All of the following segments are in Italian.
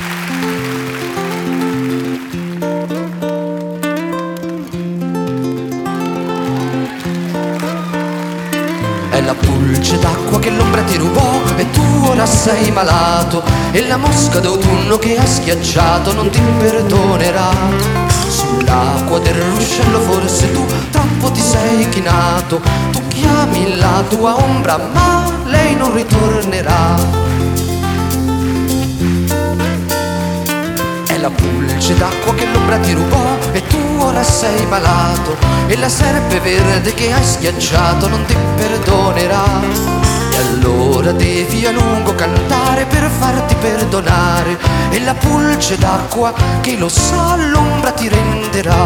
È la pulce d'acqua che l'ombra ti rubò e tu ora sei malato, e la mosca d'autunno che ha schiacciato non ti perdonerà. Sull'acqua del ruscello forse tu troppo ti sei chinato, tu chiami la tua ombra ma lei non ritornerà. È la pulce d'acqua che l'ombra ti rubò e tu ora sei malato, e la serpe verde che hai schiacciato non ti perdonerà. E allora devi a lungo cantare per farti perdonare, e la pulce d'acqua che lo sa l'ombra ti renderà.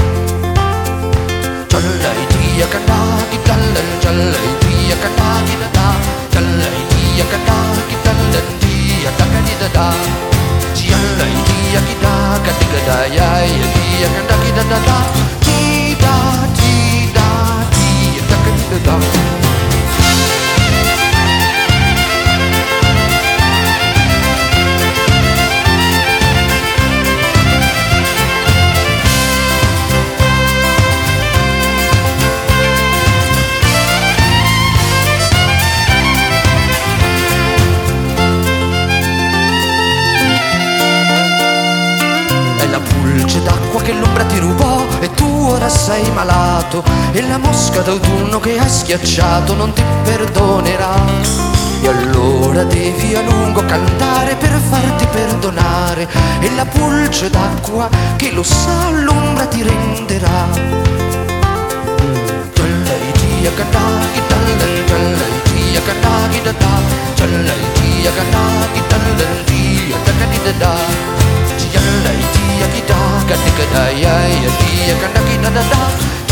Giallai dia cantaki dallan, giallai dia cantaki da da, giallai dia cantaki dallan dia da da da. Giallai dia kita katika da ya ya dia cantaki da da da, ti da da da. La pulce d'acqua che l'ombra ti rubò e tu ora sei malato, e la mosca d'autunno che hai schiacciato non ti perdonerà. E allora devi a lungo cantare per farti perdonare, e la pulce d'acqua che lo sa l'ombra ti renderà. Giallai dia cantaki dallan, giallai dia cantaki da da, giallai dia cantaki dallan dia da da. Giallai dia kita katika da ya ya dia cantaki da da da.